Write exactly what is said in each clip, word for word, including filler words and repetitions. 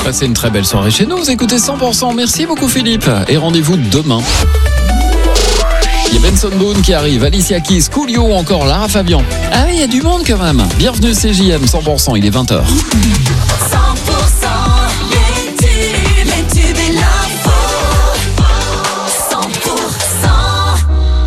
Passez une très belle soirée chez nous. Vous écoutez cent pour cent. Merci beaucoup Philippe. Et rendez-vous demain. Il y a Benson Boone qui arrive, Alicia Keys, Coolio ou encore Lara Fabian. Ah oui, il y a du monde quand même. Bienvenue C J M cent pour cent, il est vingt heures. cent pour cent, les tubes, les tubes et l'info. cent pour cent.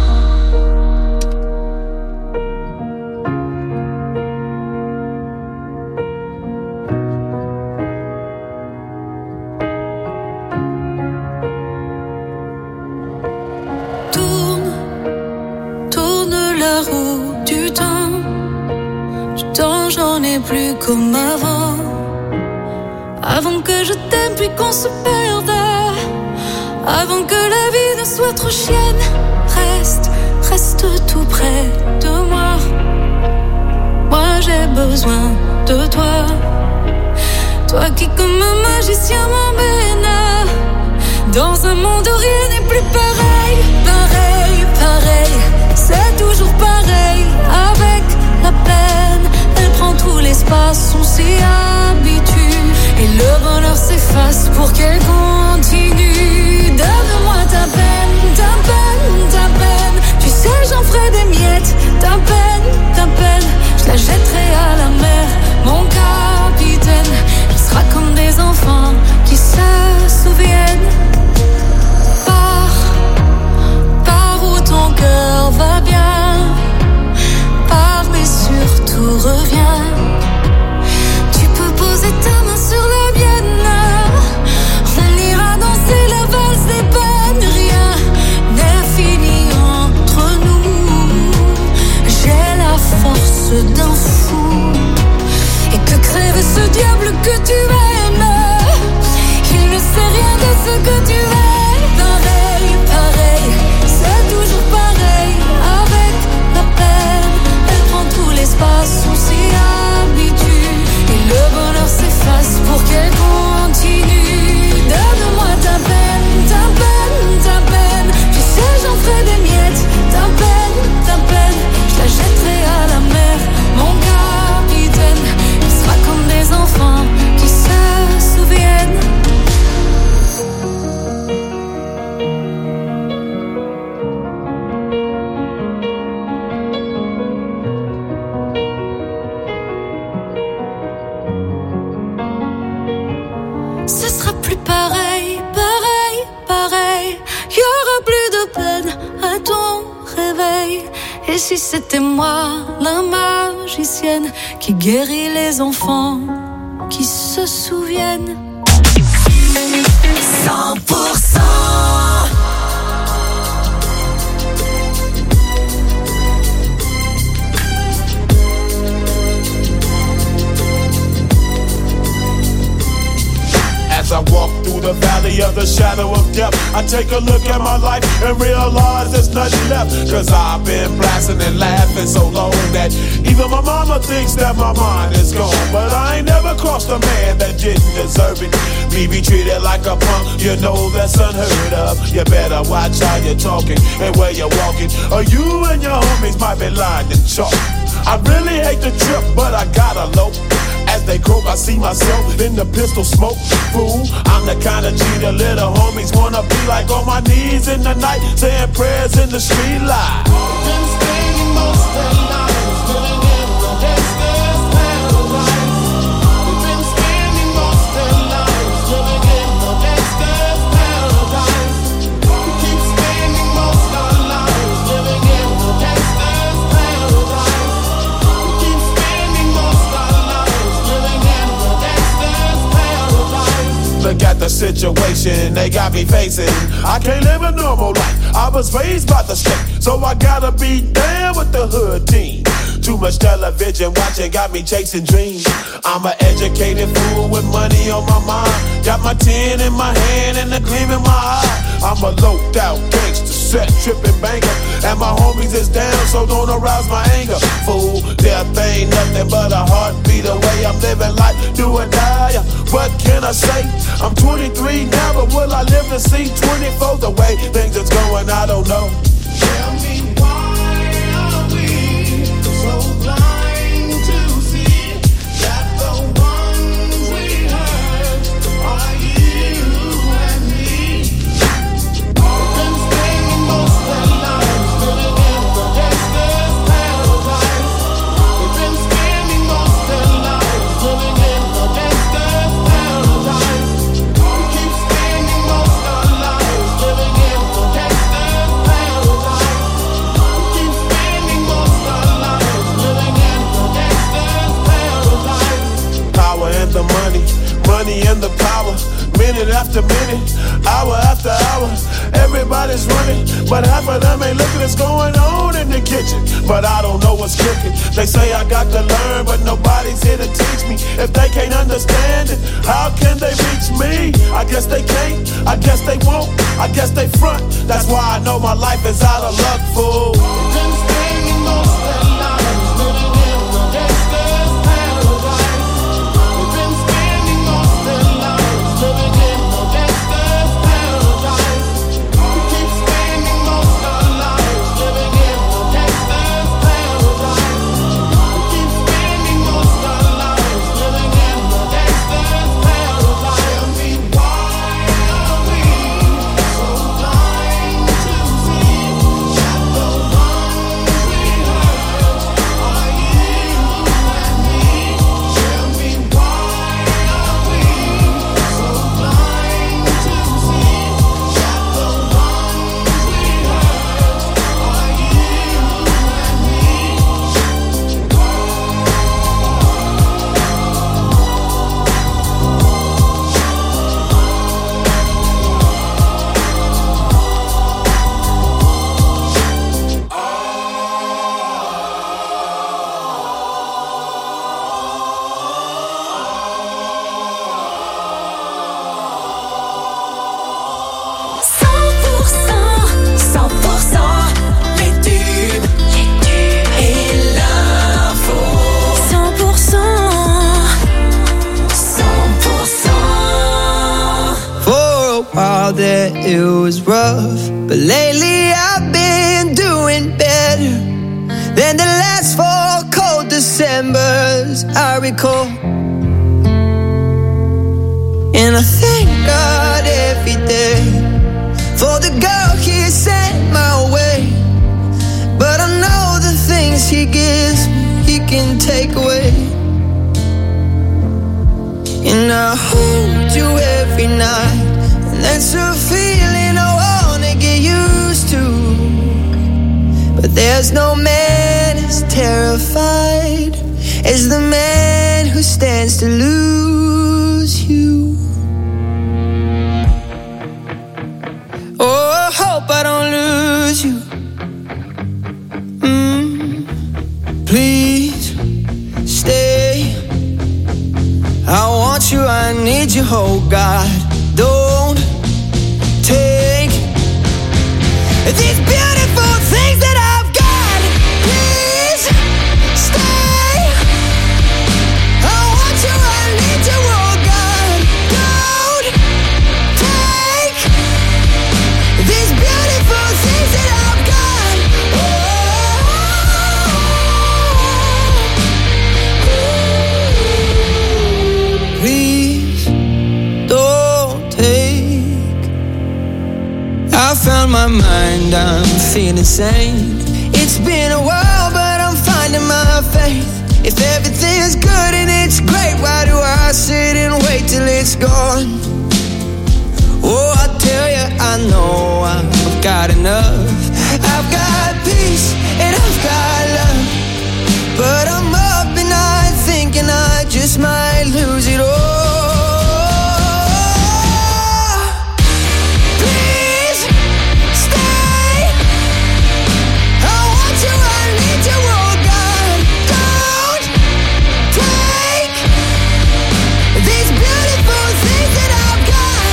Tourne, tourne la roue du temps. Du temps, j'en ai plus comme avant. Avant que je t'aime puis qu'on se perde. Avant que la vie ne soit trop chienne. Reste, reste tout près de moi. Moi j'ai besoin de toi. Toi qui comme un magicien m'emmène dans un monde où rien n'est plus pareil. Pareil, pareil, c'est toujours pareil. Avec la peine, elle prend tout l'espace, on s'y habitue. Et le bonheur s'efface pour qu'elle continue. Donne-moi ta peine, ta peine, ta peine. Tu sais j'en ferai des miettes. Ta peine, ta peine, je la jetterai à la mer. Mon capitaine, on sera comme des enfants qui se souviennent. Pars, pars où ton cœur va bien. Pars mais surtout reviens. Tu peux poser ta main sur la mienne. On ira danser la valse des peines. Rien n'est fini entre nous. J'ai la force d'un fou. Et que crève ce diable que tu aimes. Il ne sait rien de ce que tu es. Pareil, pareil, c'est toujours pareil. Avec la peine, elle prend tout l'espace, on s'y habitue. Et le bonheur s'efface pour qu'elle continue. Donne-moi ta peine, ta peine, ta peine. Tu sais j'en ferai des miettes. Ta peine, ta peine, je la jetterai à la mer. Mon capitaine, il sera comme des enfants qui se souviennent. Ce sera plus pareil, pareil, pareil. Y aura plus de peine à ton réveil. Et si c'était moi, la magicienne, qui guérit les enfants qui se souviennent. cent pour cent. As I walk through the valley of the shadow of death, I take a look at my life and realize there's nothing left. Cause I've been blasting and laughing so long that even my mama thinks that my mind is gone. But I ain't never crossed a man that didn't deserve it. Me be treated like a punk, you know that's unheard of. You better watch how you're talking and where you're walking, or you and your homies might be lying in chalk. I really hate the trip, but I gotta low. As they croak, I see myself in the pistol smoke. Fool, I'm the kind of G the little homies wanna be like, on my knees in the night, saying prayers in the street light. Been spending most of their lives living in the gangster's paradise. We've been spending most of their lives living in the gangster's paradise. We keep spending most of our lives living in the gangster's paradise. We keep spending most of our lives living in the gangster's paradise. Look at the situation they got me facing. I can't live a normal life. I was raised by the state, so I gotta be down with the hood team. Too much television watching got me chasing dreams. I'm an educated fool with money on my mind. Got my tin in my hand and a gleam in my eye. I'm a loped out gangster, set tripping banker, and my homies is down, so don't arouse my anger. Fool, death ain't nothing but a heartbeat away. I'm living life, do or die. What can I say? I'm twenty-three now, but will I live to see twenty-four? The way things is going, I don't know. Tell me why are we so blind to see that the ones we hurt are money and the power. Minute after minute, hour after hour, everybody's running, but half of them ain't looking what's going on in the kitchen. But I don't know what's cooking. They say I got to learn, but nobody's here to teach me. If they can't understand it, how can they reach me? I guess they can't, I guess they won't, I guess they front. That's why I know my life is out of luck, fool. Been spending most of their lives living in the gangster's paradise. They've been spending most of their lives living in the gangster's paradise. We keep spending most of our lives living in the gangster's paradise. We keep spending most of our lives living in the gangster's paradise. Tell me why are we so blind to see that the ones we hurt are you and me? Tell me why are we so blind to see that the ones we hurt are you and me? cent pour cent, cent pour cent, les tubes, les tubes et l'info. cent pour cent, cent pour cent. For a while there it was rough, but lately I've been doing better than the last four cold Decembers I recall. And I thank God every day for the girl He sent my way. But I know the things He gives me, He can take away. And I hold you every night, and that's a feeling I wanna get used to. But there's no man as terrified as the man who stands to lose you. Oh, I hope I don't lose you. Mm, please stay. I want you, I need you, oh God. Don't take these beautiful things that I've got. Please stay. I want you, I need you, oh God. Don't take these beautiful things that I've got. Oh, please don't take. I found my mind, I'm feeling sane. It's been a while, but I'm finding my faith. If everything's good and it's great, why do I sit and wait till it's gone? Oh, I tell you, I know I've got enough. I've got peace and I've got love, but I'm up and I thinking I just might lose it all. Please stay. I want you, I need you, oh God. Don't take these beautiful things that I've got.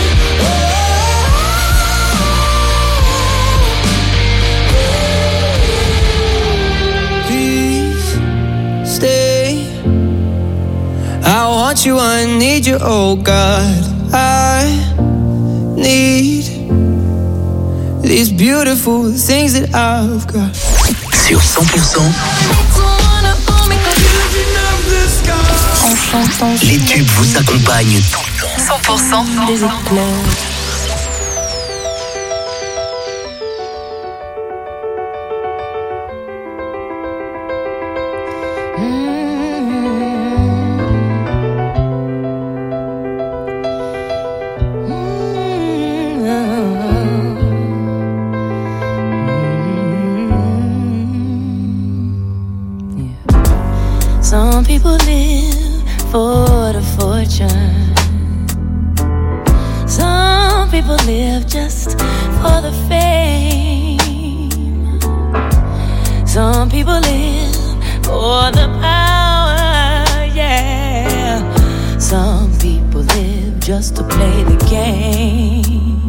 Please stay. I want you, I need you, oh God. I need these beautiful things that I've got. Sur cent pour cent, les tubes vous accompagnent tout le temps. cent pour cent des éclairs. Some people live for the fortune. people live just for the fame. Some people live for the power, yeah. Some people live just to play the game.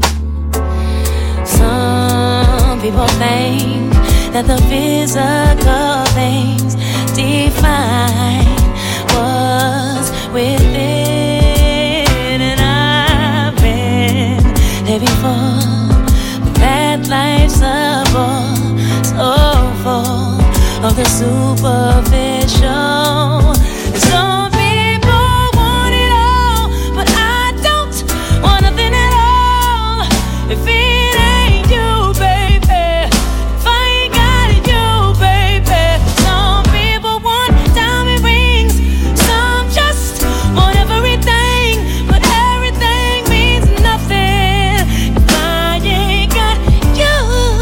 Some people think that the physical things define what's within, and I've been there before, but that life's a bore, so full of the superficial. Some people want it all, but I don't want nothing at all. If it ain't you, baby, if I ain't got you, baby. Some people want diamond rings, some just want everything, but everything means nothing if I ain't got you,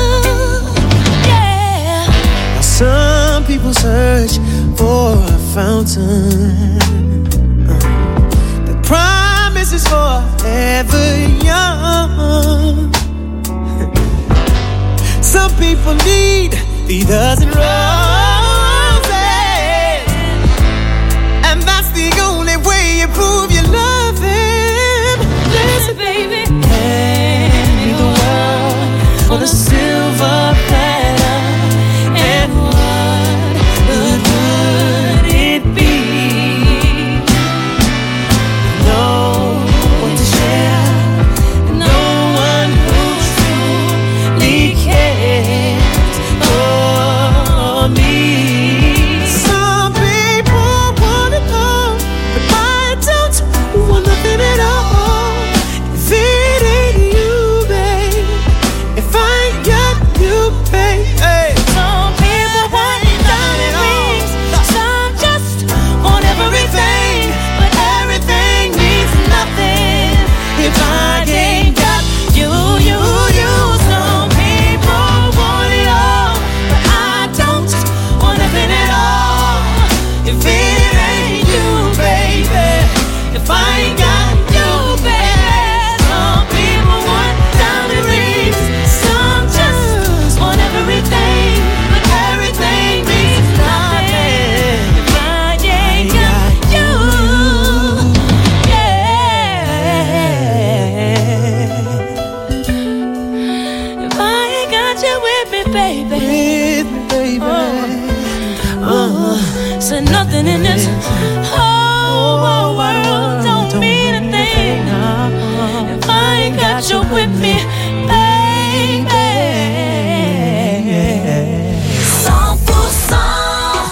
yeah. Some people search for a fountain. The promise is forever young. Some people need the dozen roses, and that's the only way you prove you love him. Listen, baby, hand me the world for the silver platter, and what good would it be? No one to share, no one who truly cares for me. Some people want it all, but I don't want nothing at all. If it ain't you, babe, if I ain't got you, babe, hey. Some people want diamond rings, some just want everything, but everything means nothing if I ain't got you, you, you. Some people want it all, but I don't want nothing at all. If it ain't you, baby, if I ain't got you, baby. Some people want diamond rings, some just want everything, but everything means nothing if I ain't got you, yeah. If I ain't got you with me, baby, With me, baby. oh, so nothing in this whole whole world don't mean a thing if I ain't got you with me, baby. cent pour cent.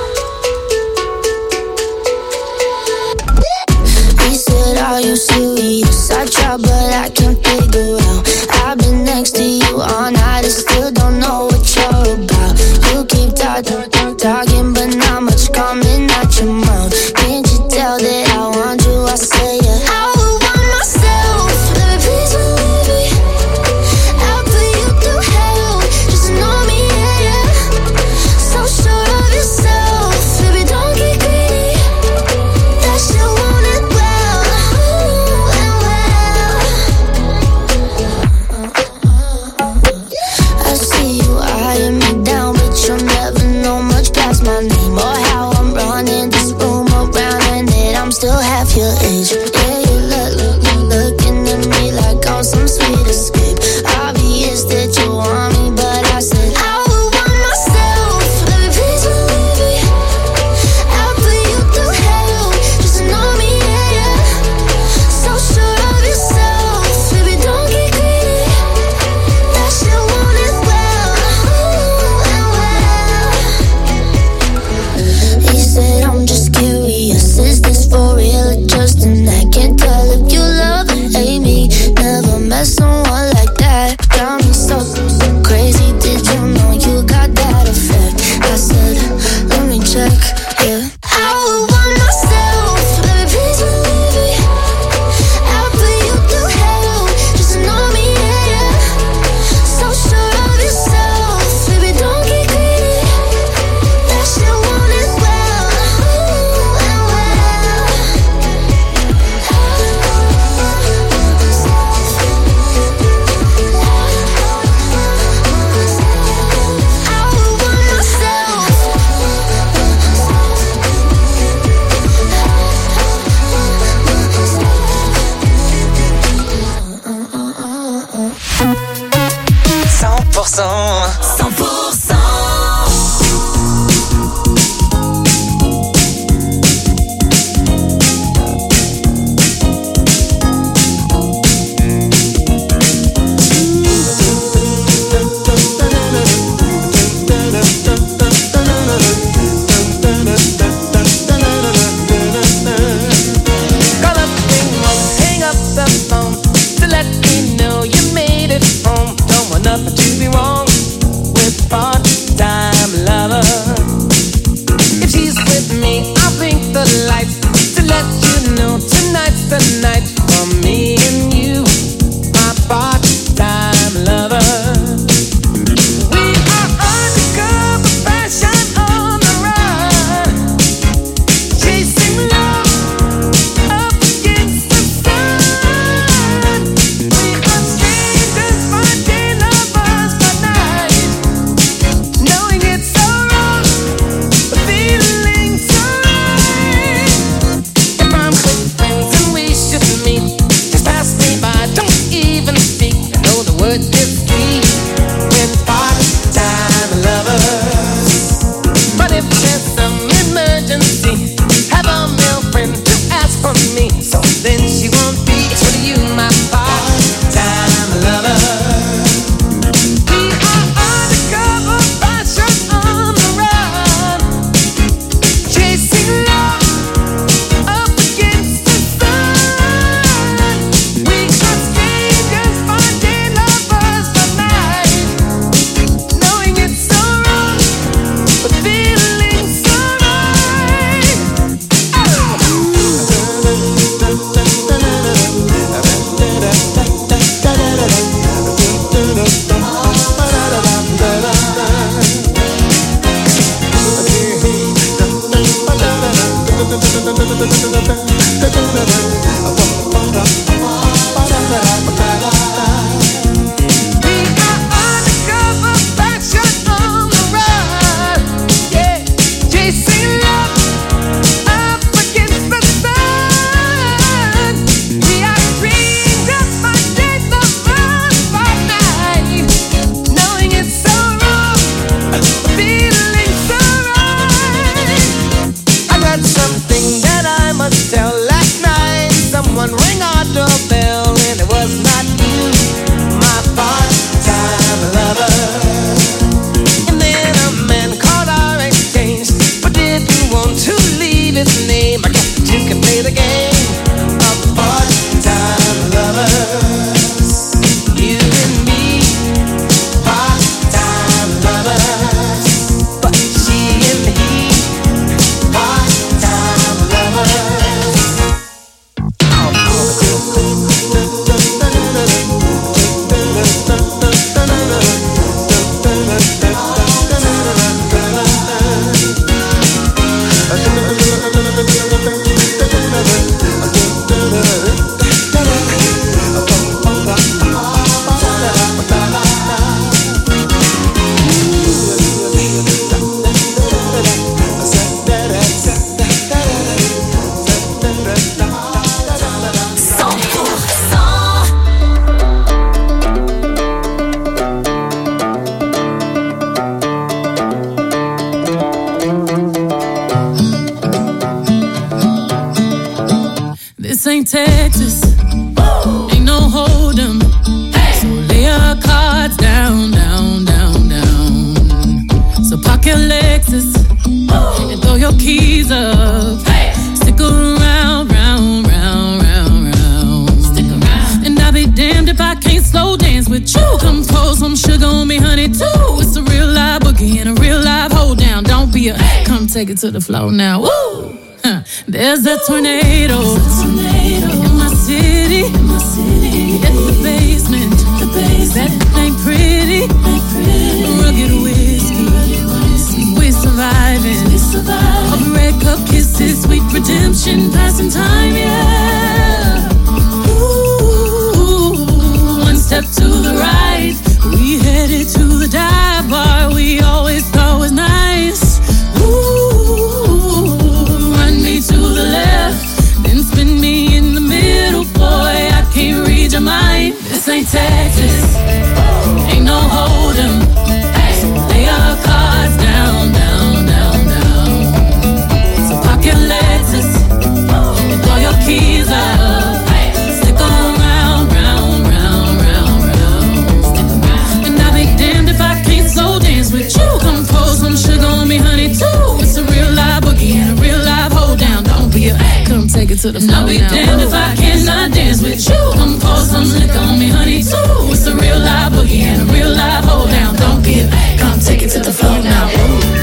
He said, are you serious? I try, but I can't figure out. I've been next to you all night and still don't know what you're about. You keep talking, talking, but not much coming out your mouth. Can't you tell that I want you? I say yeah. I would want myself, baby, please believe me. I'll put you through hell, just know me, yeah, yeah. So sure of yourself, baby, don't get greedy. That you want it well, ooh, and well. I see you eyeing me down, but you'll never know much past my name or how I'm running this room around, and that I'm still half your age. Yeah, you look, look, look, looking at me like I'm some sweet escape. Obvious that you want me, but I said I would want myself, baby, please believe me. I'll put you through hell, just know me, yeah, yeah. So sure of yourself, baby, don't get greedy. That you want it well, ooh, and well. He said, I'm just curious, is this for real or just an act? Texas, ain't no hold 'em. So lay your cards down, down, down, down. So park your Lexus and throw your keys up. Stick around, round, round, round, round. Stick around. And I'll be damned if I can't slow dance with you. Come pour some sugar on me, honey, too. It's a real live boogie and a real live hold down. Don't be a, come take it to the floor now. Woo! There's a tornado, There's a tornado in my city, in my city. In the basement, the basement. That ain't pretty, ain't pretty. Rugged whiskey, rugged whiskey. We surviving, we surviving. Of red cup kisses, sweet redemption, passing time, yeah. Ooh, one step to the right, we headed to the dive bar we always thought was nice. Ooh. To the left, then spin me in the middle, boy, I can't read your mind. This ain't Texas, ain't no hold 'em. So lay your cards down, down, down, down. So park your Lexus and throw your keys up. Stick around, round, round, round, round. And I'll be damned if I can't slow dance with you. Come pour some sugar on me, honey, too. It's a real live boogie and a real live hold down. Don't be a, come take it to the floor. I'll be now. Damned if I cannot dance with you. Come pour some liquor on me, honey, too. It's a real live boogie and a real live hold down. Don't be a, come take it to the floor now. Ooh.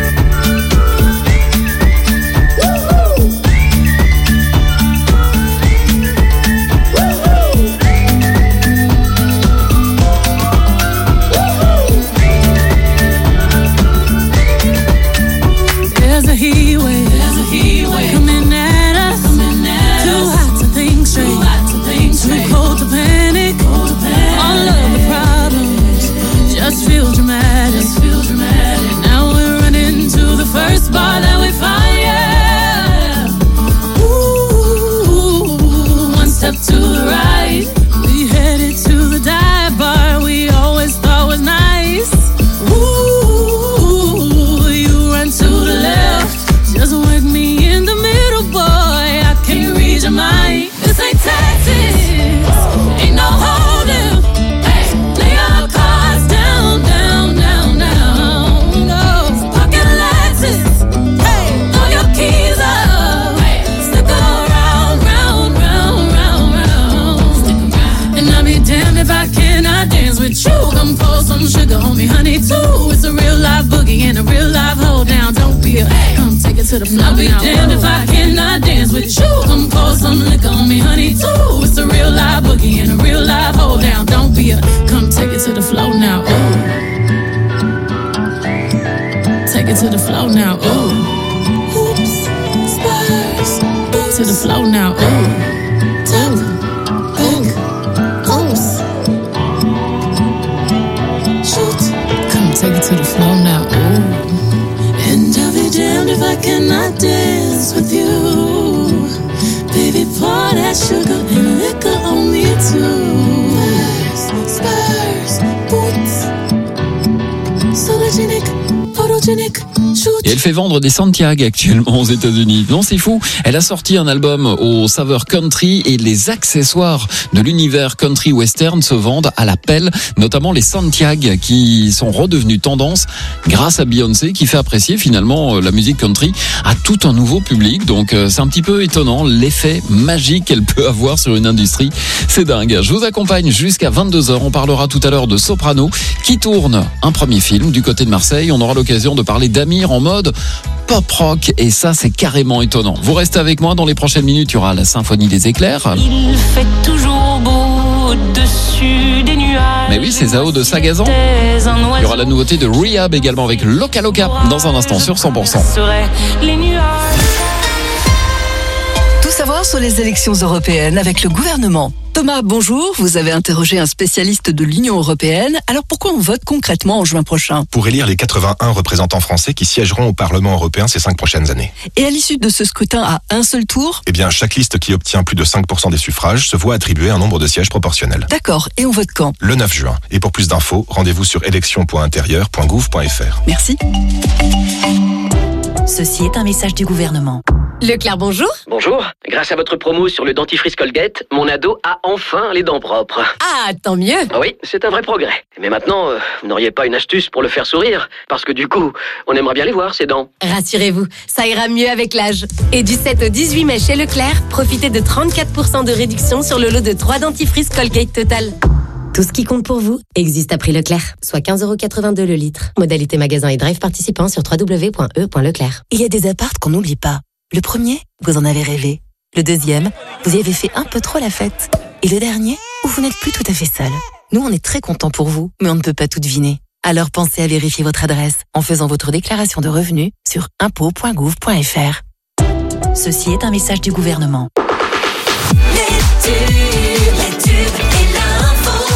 Feel dramatic, feel dramatic. Now we're running to the first bar that we find, yeah. Ooh, one step to the right, we headed to the dive bar we always thought was nice. Ooh, you run to the left, just work me in the middle, boy, I can't read your mind. This ain't Texas, ain't no holding. Lay your cards down, down, down, down. No, pocket Lexus. Hey, throw your keys up. Stick around, round, round, round, round. Stick around. And I'll be damned if I cannot dance with you. Come pour some sugar on me, honey, too. It's a real live boogie and a real live hold down. Don't be a, come take it to the floor. I'll be damned if I cannot dance with you. Come pour pour some liquor on me, honey, too. It's a real live boogie and a real live hold down. Don't be a, come take it to the flow now, ooh. Take it to the flow now, ooh. Oops, spurs, oops. To the flow now, ooh. Tap, back, oops. Shoot, come take it to the flow now, ooh. And I'll be damned if I cannot dance with you. Baby, pour that sugar and liquor on me too. Spurs, boots, sologenic, photogenic. Et elle fait vendre des Santiago actuellement aux États-Unis. Non, c'est fou. Elle a sorti un album aux saveurs country et les accessoires de l'univers country western se vendent à la pelle, notamment les Santiago qui sont redevenus tendance grâce à Beyoncé qui fait apprécier finalement la musique country à tout un nouveau public. Donc c'est un petit peu étonnant l'effet magique qu'elle peut avoir sur une industrie. C'est dingue. Je vous accompagne jusqu'à vingt-deux heures. On parlera tout à l'heure de Soprano qui tourne un premier film du côté de Marseille. On aura l'occasion de parler d'Amir en mode pop rock et ça c'est carrément étonnant. Vous restez avec moi, dans les prochaines minutes il y aura la symphonie des éclairs. Il fait toujours beau au-dessus des nuages. Mais oui, c'est Zao de Sagazan. Il y aura la nouveauté de Rehab également avec Loca Loca dans un instant sur cent pour cent. Les nuages. Tout savoir sur les élections européennes avec le gouvernement. Thomas, bonjour. Vous avez interrogé un spécialiste de l'Union européenne. Alors pourquoi on vote concrètement en juin prochain ? Pour élire les quatre-vingt-un représentants français qui siégeront au Parlement européen ces cinq prochaines années. Et à l'issue de ce scrutin à un seul tour ? Eh bien, chaque liste qui obtient plus de cinq pour cent des suffrages se voit attribuer un nombre de sièges proportionnel. D'accord. Et on vote quand ? Le neuf juin. Et pour plus d'infos, rendez-vous sur élections point intérieur point gouv point f r. Merci. Ceci est un message du gouvernement. Leclerc, bonjour. Bonjour. Grâce à votre promo sur le dentifrice Colgate, mon ado a enfin les dents propres. Ah, tant mieux. Oui, c'est un vrai progrès. Mais maintenant, euh, vous n'auriez pas une astuce pour le faire sourire ? Parce que du coup, on aimerait bien les voir, ces dents. Rassurez-vous, ça ira mieux avec l'âge. Et du sept au dix-huit mai chez Leclerc, profitez de trente-quatre pour cent de réduction sur le lot de trois dentifrices Colgate Total. Tout ce qui compte pour vous existe à prix Leclerc, soit quinze euros quatre-vingt-deux le litre. Modalité magasin et drive participant sur w w w point e point leclerc. Il y a des apparts qu'on n'oublie pas. Le premier, vous en avez rêvé. Le deuxième, vous y avez fait un peu trop la fête. Et le dernier, où vous n'êtes plus tout à fait seul. Nous, on est très contents pour vous, mais on ne peut pas tout deviner. Alors pensez à vérifier votre adresse en faisant votre déclaration de revenus sur impôts point gouv point f r. Ceci est un message du gouvernement. Les tubes, les tubes et l'info.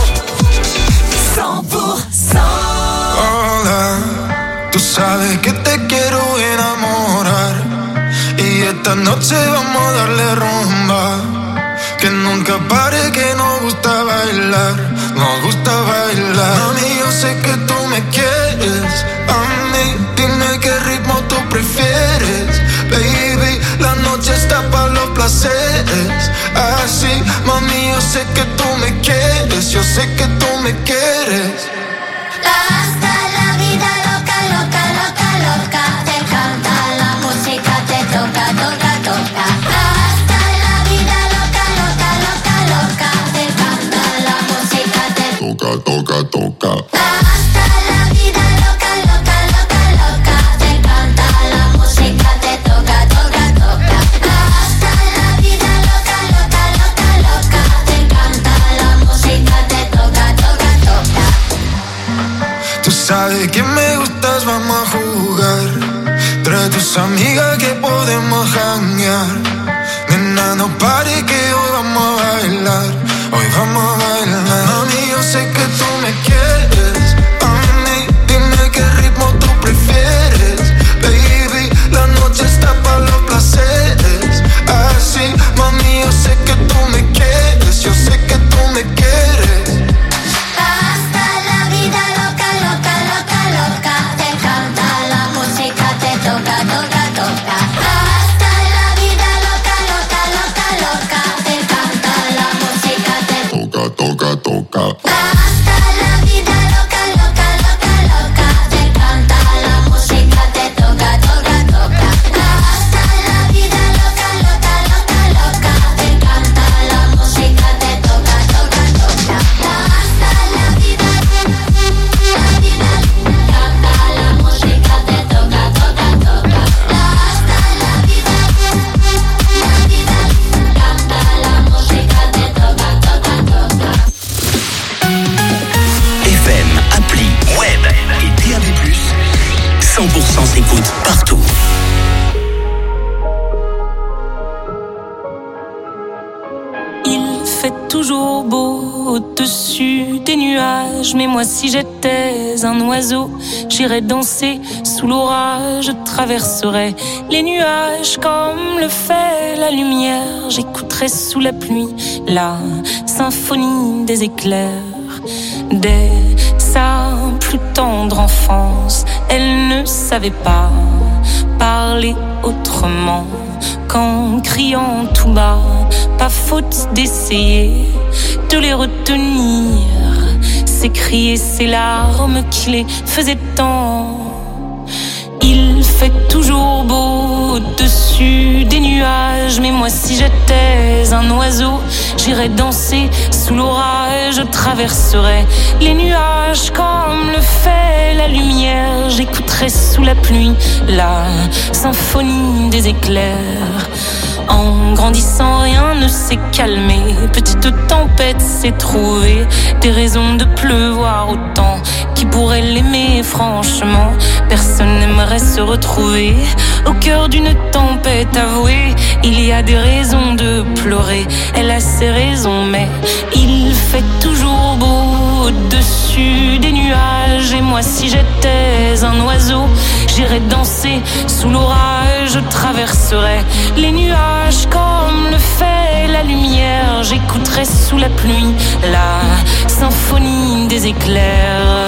cent pour cent. Hola, tú sabes que te quiero enamorar. Y esta noche vamos a darle rumba. Que nunca pare, que nos gusta bailar. Nos gusta bailar. Mami, yo sé que tú me quieres. A mí, dime qué ritmo tú prefieres. Baby, la noche está para los placeres. Así, mami, yo sé que tú me quieres. Yo sé que tú me quieres. Hasta la vida loca, loca, loca, loca. Te encanta la música, te toca, toca, toca. Hasta la vida loca, loca, loca, loca. Te encanta la música, te toca, toca, toca. Hasta la vida loca, loca, loca, loca. Te encanta la música, te toca, toca, toca. Hasta la vida loca, loca, loca, loca. Te encanta la música, te toca, toca, toca. Tú sabes que me gustas, vamos a jugar. Trae tus amigas que podemos janguear. Nena, no pare que hoy vamos a bailar. Hoy vamos a bailar. Mami, yo sé que tú me quieres. A mí, dime qué ritmo tú prefieres. Baby, la noche está para los placeres. Así, mami, yo sé que tú me quieres. Yo sé que tú me quieres. Hasta la vida loca, loca, loca, loca. Te encanta la música, te toca, toca, toca. Hasta la vida loca, loca, loca, loca. Te encanta la música, te toca, toca, toca. Hasta la vida loca, loca, loca, loca. Te encanta la música, te toca, toca, toca. Hasta la vida loca, loca, loca, loca. Te encanta la música. fait toujours beau au-dessus des nuages. Mais moi si j'étais un oiseau, j'irais danser sous l'orage. Je traverserais les nuages comme le fait la lumière. J'écouterais sous la pluie la symphonie des éclairs. Dès sa plus tendre enfance, elle ne savait pas parler autrement qu'en criant tout bas. Pas faute d'essayer de les retenir, ces cris et ces larmes qui les faisaient tant. Il fait toujours beau au-dessus des nuages. Mais moi si j'étais un oiseau, j'irais danser sous l'orage. Je traverserais les nuages comme le fait la lumière. J'écouterais sous la pluie la symphonie des éclairs. En grandissant, rien ne s'est calmé. Petite tempête s'est trouvée des raisons de pleuvoir autant. Qui pourrait l'aimer franchement? Personne n'aimerait se retrouver au cœur d'une tempête. Avouée, il y a des raisons de pleurer. Elle a ses raisons, mais il fait toujours beau au-dessus des nuages. Et moi si j'étais un oiseau, j'irais danser sous l'orage. Je traverserais les nuages comme le fait la lumière. J'écouterais sous la pluie la symphonie des éclairs.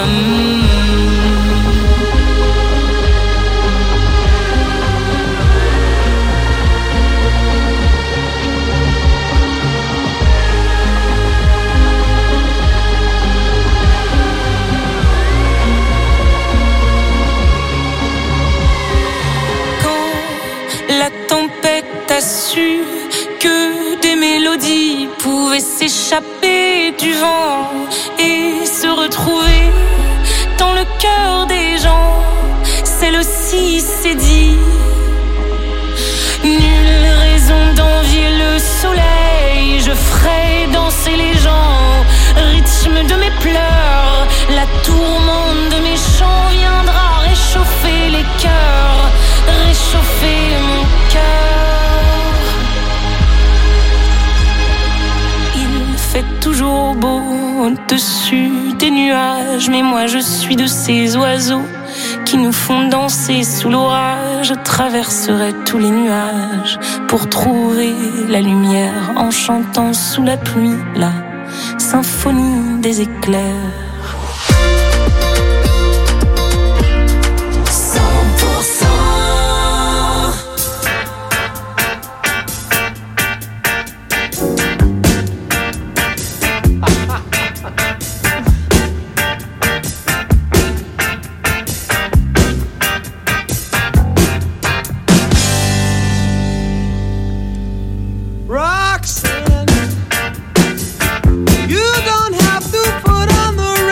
La tempête a su que des mélodies pouvaient s'échapper du vent et se retrouver dans le cœur des gens. Celle-ci s'est dit: nulle raison d'envier le soleil. Je ferai danser les gens au rythme de mes pleurs. La tourmente de mes chants viendra réchauffer les cœurs, réchauffer mon cœur. Il fait toujours beau au-dessus des nuages. Mais moi je suis de ces oiseaux qui nous font danser sous l'orage. Je traverserai tous les nuages pour trouver la lumière en chantant sous la pluie la symphonie des éclairs. Roxanne, you don't have to put on the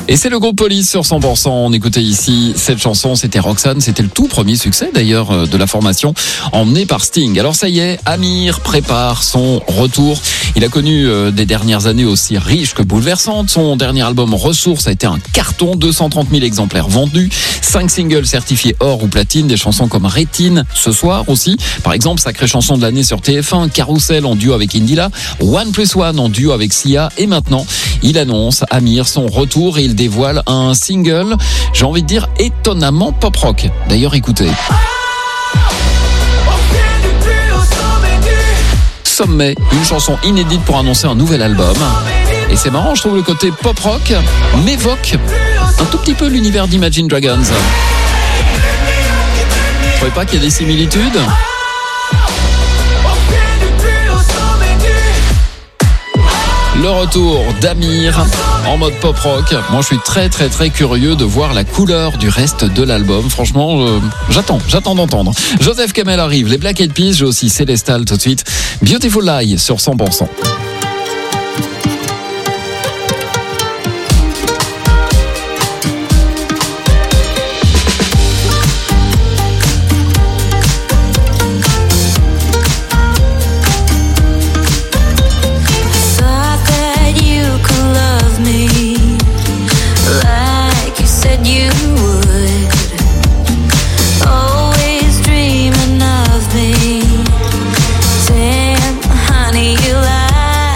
Et c'est le groupe Police sur cent pour cent. On écoutait ici cette chanson, c'était Roxanne, c'était le tout premier succès d'ailleurs de la formation, emmené par Sting. Alors ça y est, Amir prépare son retour. Il a connu des dernières années aussi riches que bouleversantes. Son dernier album Ressources a été un carton, deux cent trente mille exemplaires vendus, cinq singles certifiés or ou platine, des chansons comme Rétine, Ce soir aussi. Par exemple, sacrée chanson de l'année sur T F un, Carousel en duo avec Indila, One Plus One en duo avec Sia, et maintenant, il annonce, Amir, son retour et il dévoile un single, j'ai envie de dire, étonnamment pop-rock. D'ailleurs, écoutez. Sommet, une chanson inédite pour annoncer un nouvel album. Et c'est marrant, je trouve le côté pop-rock m'évoque un tout petit peu l'univers d'Imagine Dragons. Vous trouvez pas qu'il y a des similitudes ? Le retour d'Amir en mode pop-rock. Moi, je suis très, très, très curieux de voir la couleur du reste de l'album. Franchement, euh, j'attends, j'attends d'entendre. Joseph Kamel arrive, les Black Eyed Peas, j'ai aussi Célestal tout de suite. Beautiful Lie sur cent pour cent. Honey, you lie.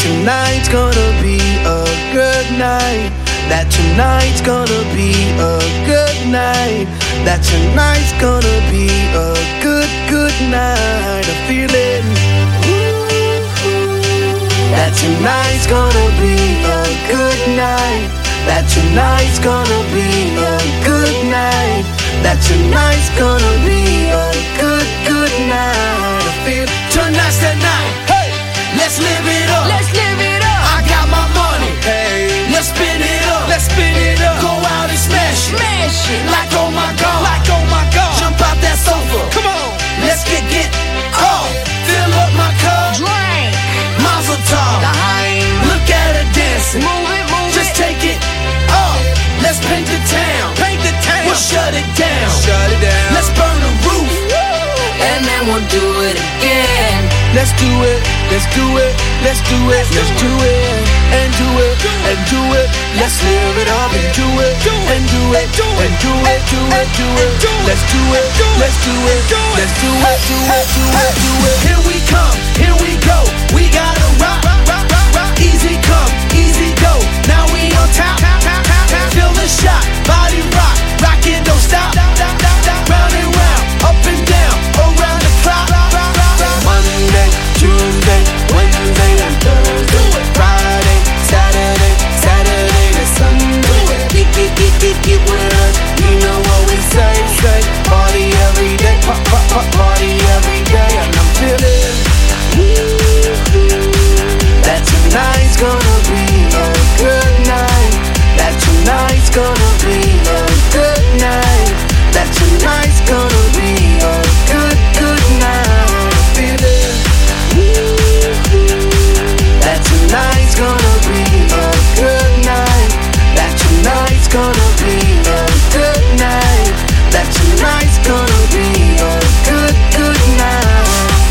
tonight's gonna be a good night. That tonight's gonna be a good night. That tonight's gonna be a good, good night. I feel it. That tonight's gonna be a good night. That tonight's gonna be a good night. That tonight's gonna be a good, good night. I feel tonight's the night. Hey, let's live it up. Let's live it up. I got my money. Hey, let's spin it up. Let's spin it up. Go out and smash it. Smash it. Like oh my god. Like oh my god. Jump out that sofa. Come on. Let's get get off. Fill up my cup. Drink. Mazel tov. Look at her dancing. Move it, move Just it. take it off. Let's paint the town. Paint the town. We'll shut it down. Shut it down. Let's burn the roof. And then we'll do it again. Let's do it. Let's do it. Let's do it. Let's do it. And do it. And do it. Let's live it up and do it. And do it. And do it. Do it. Do it. Let's do it. Let's do it. Let's do it. Do it. Do it. Do it. Here we come. Here we go. We gotta rock. Rock. Rock. Rock. Easy come. Easy go. Now we on top. Feel the shot. Body rock. Rock it. Don't stop. Round and round. Up and down. Around the clock. Monday, Tuesday, Wednesday, and Thursday. Friday, Saturday, Saturday to Sunday. Keep, keep, keep, keep, keep with us. You know what we say, say. Party every day, pop, pop, pop, party every day. And I'm feeling that tonight's gonna be a good night. That tonight's gonna be a good night. That tonight's gonna be a good, good night. I feel it. That tonight's gonna be a good night. That tonight's gonna be a good night. That tonight's gonna be a good, good night.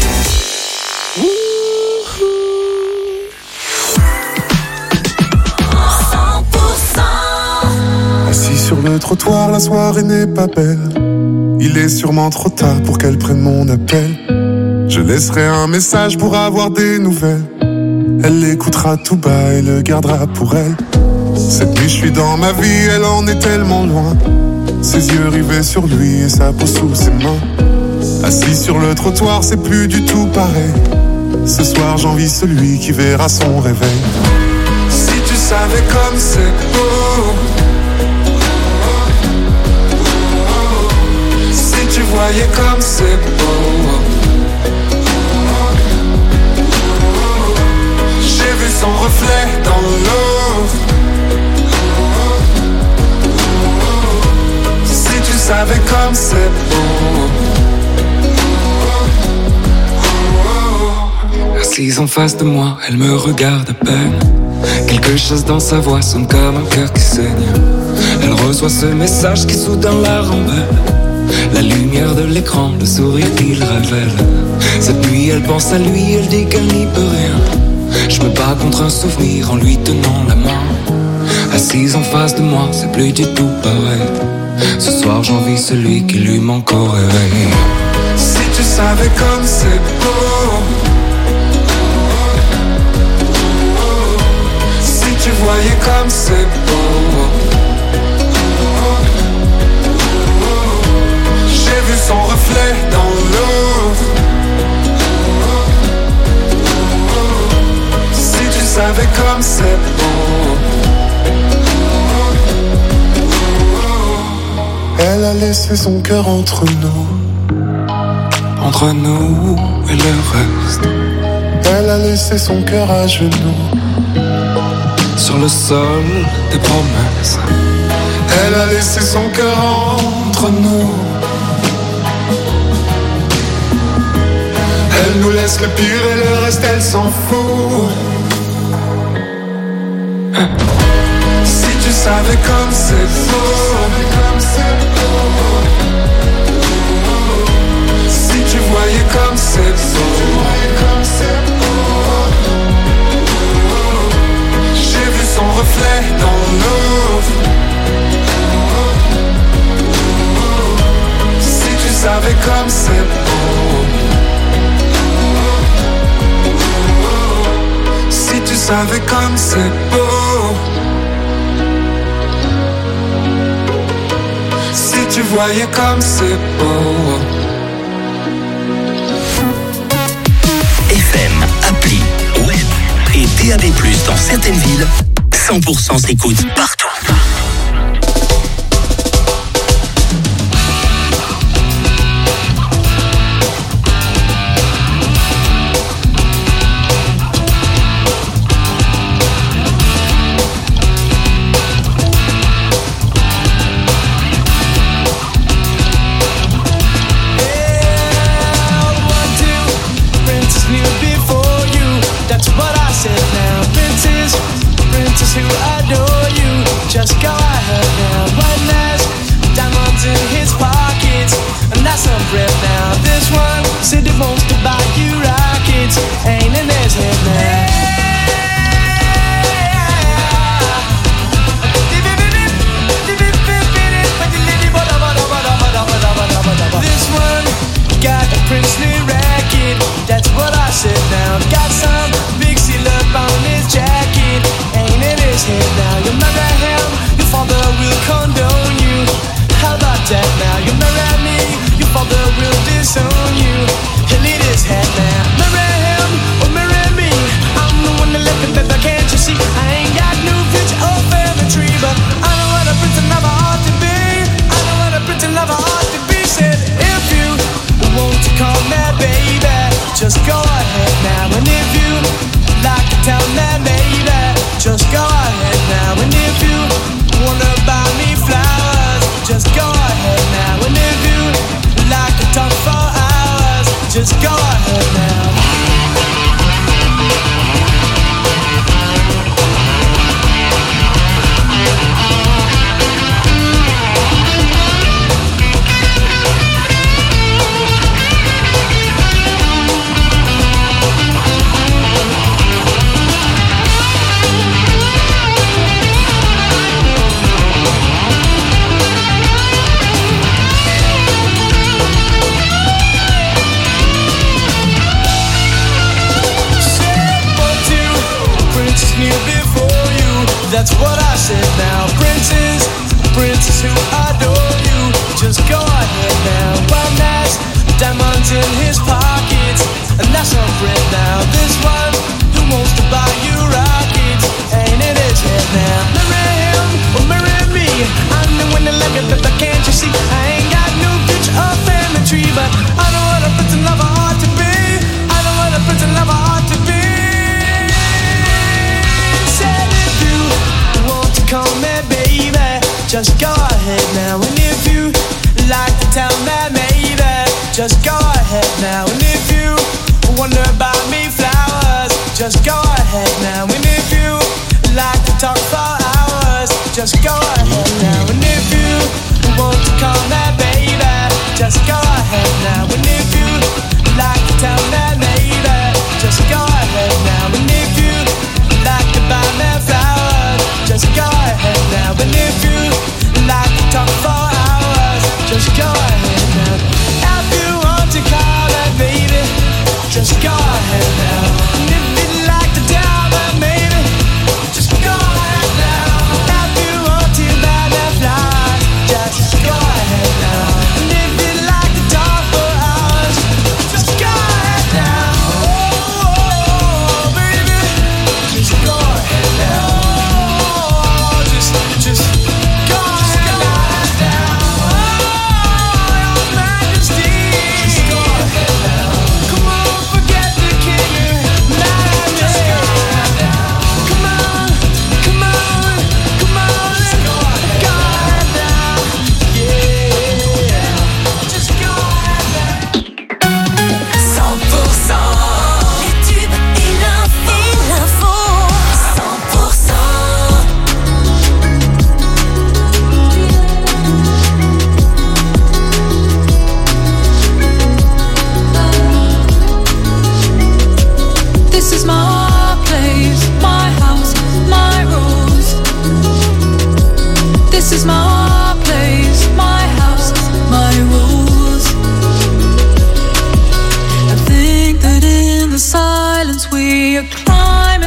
cent pour cent. Assis sur le trottoir, la soirée n'est pas belle. Il est sûrement trop tard pour qu'elle prenne mon appel. Je laisserai un message pour avoir des nouvelles. Elle l'écoutera tout bas et le gardera pour elle. Cette nuit je suis dans ma vie, elle en est tellement loin. Ses yeux rivés sur lui et sa peau sous ses mains. Assis sur le trottoir, c'est plus du tout pareil. Ce soir j'envie celui qui verra son réveil. Si tu savais comme c'est beau, si tu voyais comme c'est beau. J'ai vu son reflet dans l'eau. Si tu savais comme c'est beau. Assise en face de moi, elle me regarde à peine. Quelque chose dans sa voix sonne comme un cœur qui saigne. Elle reçoit ce message qui soudain la rembelle. La lumière de l'écran, le sourire qu'il révèle. Cette nuit elle pense à lui, elle dit qu'elle n'y peut rien. Je me bats contre un souvenir en lui tenant la main. Assise en face de moi, c'est plus du tout pareil. Ce soir j'envie celui qui lui manque au réveil. Si tu savais comme c'est beau. Si tu voyais comme c'est beau. J'ai vu son reflet dans l'eau. Si tu savais comme c'est beau. Elle a laissé son cœur entre nous. Entre nous et le reste. Elle a laissé son cœur à genoux. Sur le sol des promesses. Elle a laissé son cœur entre nous. Elle nous laisse le pire et le reste elle s'en fout. Si tu savais comme c'est beau. Si tu voyais comme c'est beau. J'ai vu son reflet dans l'eau. Si tu savais comme c'est beau. savais comme c'est beau. Si tu voyais comme c'est beau. F M, appli, web et D A B plus, dans certaines villes, cent pour cent s'écoute partout. Who adore you, just go ahead now. One last diamonds in his pockets, and that's some breath now. This one said he wants to buy you rockets, ain't in his head now. This one got a princely racket, that's what I said now. Got some big seal up on his jacket, ain't in his head now. You marry him, your father will condone you. How about that now? You marry me, your father will disown you. He'll eat his head now. Marry him or marry me, I'm the one that left him, baby, can't you see? I ain't got no future or family tree, but I know what a prince and lover ought to be. I know what a prince and lover ought to be. Said if you want to call me baby, just go ahead now. And if you like to tell me maybe, just go ahead now. And if you wanna buy me flowers, just go ahead now. And if you like to talk for hours, just go ahead now. That's what I said now. Princes, princes who adore you, just go ahead now. One has diamonds in his pockets, and that's some bread now. This one who wants to buy you rockets, ain't in his head now. Marry him or marry me, I'm the one that left it, but can't you see? I ain't got no future or family tree, but I know what a prince and lover ought to be. I know what a prince and lover ought to be. Call me baby, just go ahead now. And if you like to tell me maybe, just go ahead now. And if you wonder about me flowers, just go ahead now. And if you like to talk for hours, just go ahead now. And if you want to call me baby, just go ahead now. And if you like to tell me maybe, just go ahead now. And if you like to buy me flowers, just go ahead now. And if you like to talk for hours, just go ahead now. If you want to call it baby, just go ahead now. And if you like to tell me maybe, just go ahead now. If you want to buy me flowers, just go ahead now. And if you like to talk for hours, just go ahead now.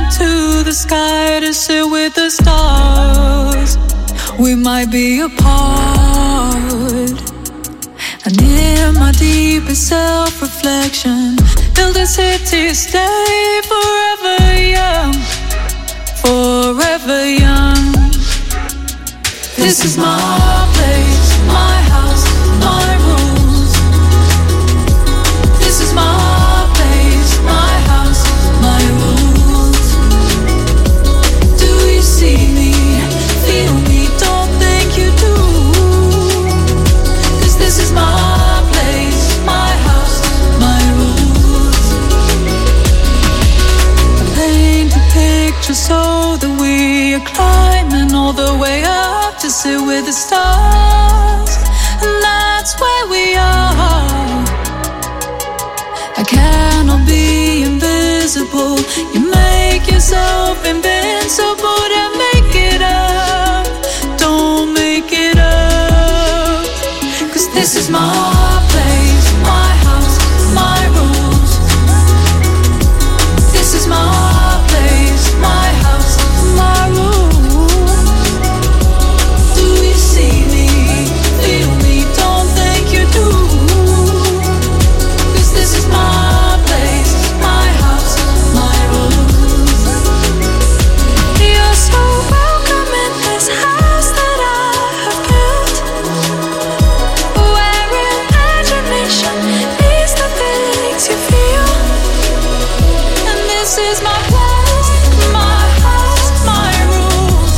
to the sky to sit with the stars. We might be apart. And in my deepest self-reflection, build a city, stay forever young, forever young. This is my place, my house, my rules. This is my place, my house, my rules. Do you see me, feel me, don't think you do? 'Cause this is my place, my house, my rules. I paint a picture so that we are climbing all the way up to sit with the stars, and that's where we are. I cannot be invisible. You make yourself invincible to make it up. Don't make it up. 'Cause this is my place, my house, my rules. This is my place, my house, my rules. Do you see me, feel me, don't think you do? 'Cause this is my place, my house, my rules. You're so welcome in this house that I have built, where imagination is the things you feel. And this is my place, my house, my rules.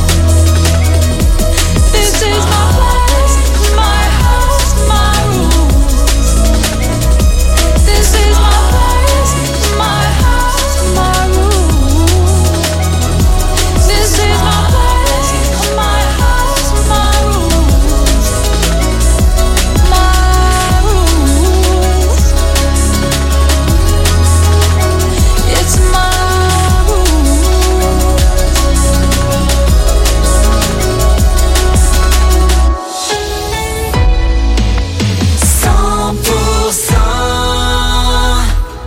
This is my place, my house, my rules. This is my place, my house, my rules. This is my place, my house, my rules. My rules. It's my cent pour cent.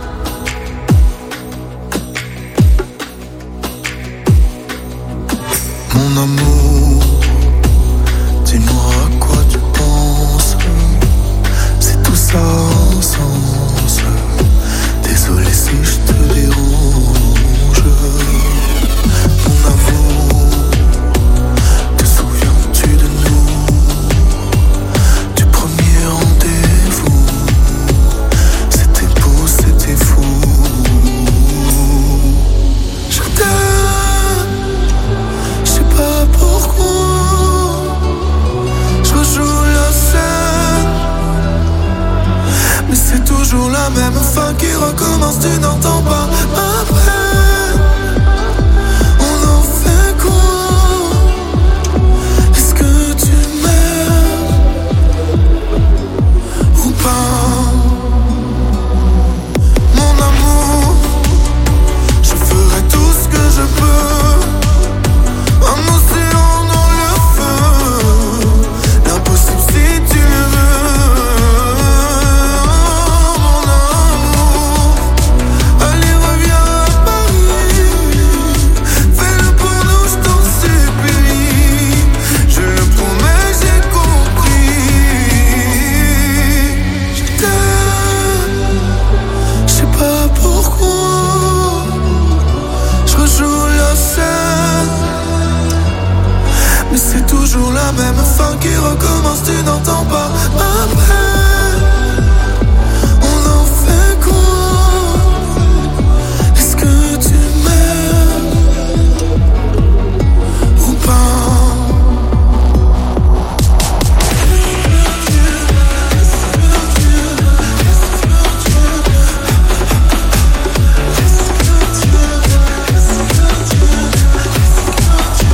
Mon amour, dis-moi à quoi tu penses. C'est tout ça en sens. Désolé si je te dérange. Mon amour, te souviens-tu de nous? Du premier rendez-vous. C'était beau, c'était fou. Je t'aime, je sais pas pourquoi. Je rejoue la scène, mais c'est toujours la même fin qui recommence. Tu n'entends pas ma peine. On en fait quoi? Est-ce que tu m'aimes ou pas? Mon amour, je ferai tout ce que je peux. Un océan dans le feu, l'impossible si tu le veux. Mon amour, allez reviens à Paris. Fais-le pour nous, je t'en supplie. Je le promets, j'ai compris. Je t'aime, je sais pas pourquoi. Je rejoue la scène, mais c'est toujours la même fin qui recommence. Tu n'entends pas ma peine. On en fait quoi? Est-ce que tu m'aimes ou pas?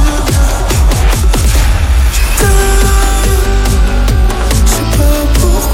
Je sais pas pourquoi.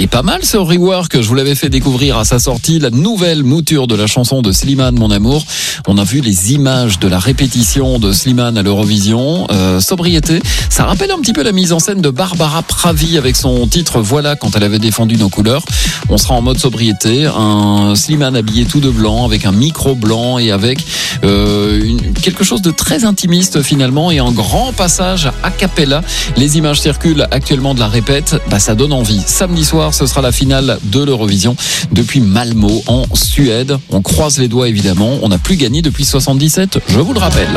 pas mal ce rework, je vous l'avais fait découvrir à sa sortie, la nouvelle mouture de la chanson de Slimane, Mon Amour. On a vu les images de la répétition de Slimane à l'Eurovision. Euh, sobriété, ça rappelle un petit peu la mise en scène de Barbara Pravi avec son titre Voilà quand elle avait défendu nos couleurs. On sera en mode sobriété, un Slimane habillé tout de blanc avec un micro blanc et avec euh, une, quelque chose de très intimiste finalement et un grand passage a cappella. Les images circulent actuellement de la répète, bah ça donne envie. Samedi soir, ce sera la finale de l'Eurovision depuis Malmö en Suède. On croise les doigts évidemment, on n'a plus gagné depuis soixante-dix-sept, je vous le rappelle.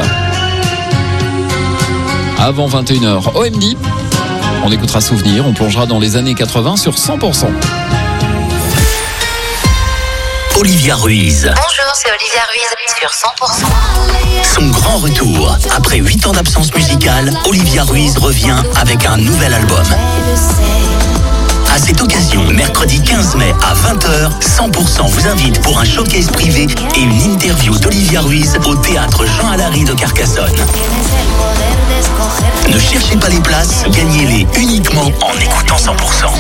Avant vingt et une heures, O M D, on écoutera Souvenir, on plongera dans les années quatre-vingts sur cent pour cent. Olivia Ruiz. Bonjour, c'est Olivia Ruiz sur cent pour cent. Son grand retour. Après huit ans d'absence musicale, Olivia Ruiz revient avec un nouvel album. À cette occasion, mercredi quinze mai à vingt heures, cent pour cent vous invite pour un showcase privé et une interview d'Olivia Ruiz au théâtre Jean Alary de Carcassonne. Ne cherchez pas les places, gagnez-les uniquement en écoutant cent pour cent.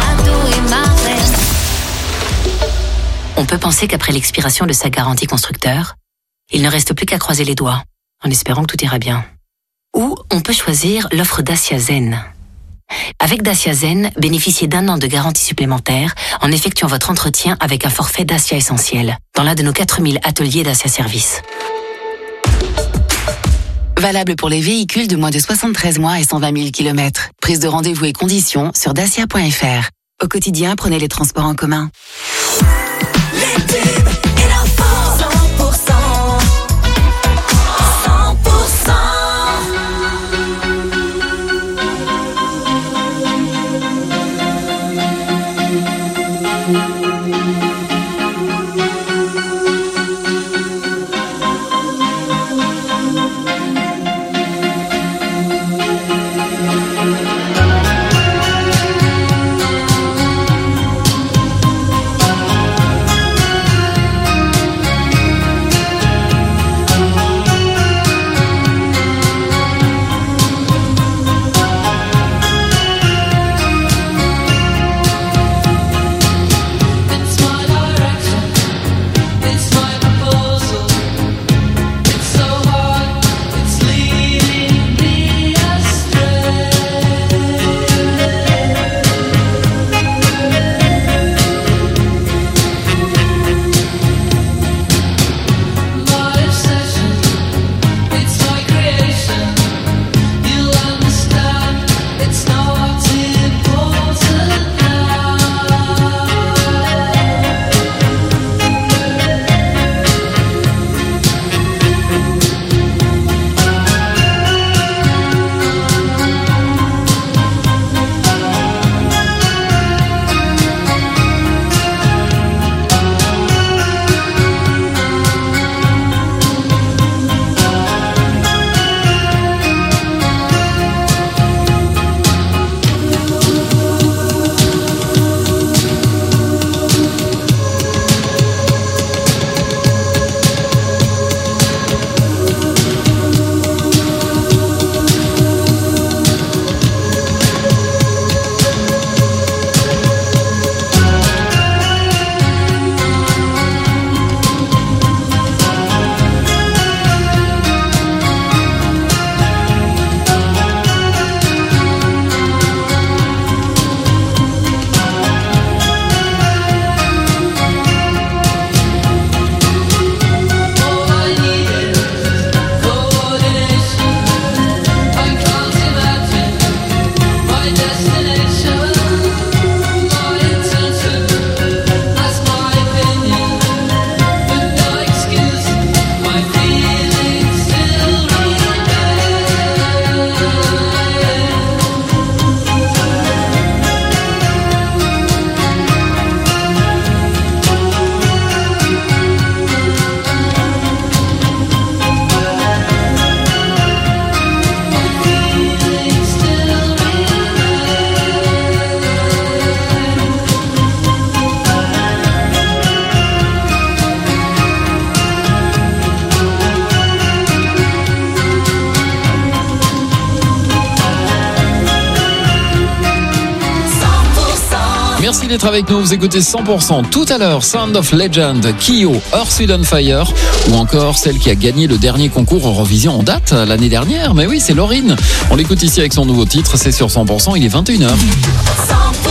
On peut penser qu'après l'expiration de sa garantie constructeur, il ne reste plus qu'à croiser les doigts, en espérant que tout ira bien. Ou on peut choisir l'offre Dacia Zen. Avec Dacia Zen, bénéficiez d'un an de garantie supplémentaire en effectuant votre entretien avec un forfait Dacia Essentiel dans l'un de nos quatre mille ateliers Dacia Service. Valable pour les véhicules de moins de soixante-treize mois et cent vingt mille kilomètres. Prise de rendez-vous et conditions sur dacia point f r. Au quotidien, prenez les transports en commun. Merci d'être avec nous. Vous écoutez cent pour cent. Tout à l'heure, Sound of Legend, Kyo, Earth, Wind and Fire, ou encore celle qui a gagné le dernier concours Eurovision en date l'année dernière. Mais oui, c'est Laurine. On l'écoute ici avec son nouveau titre. C'est sur cent pour cent. Il est vingt et une heures. cent pour cent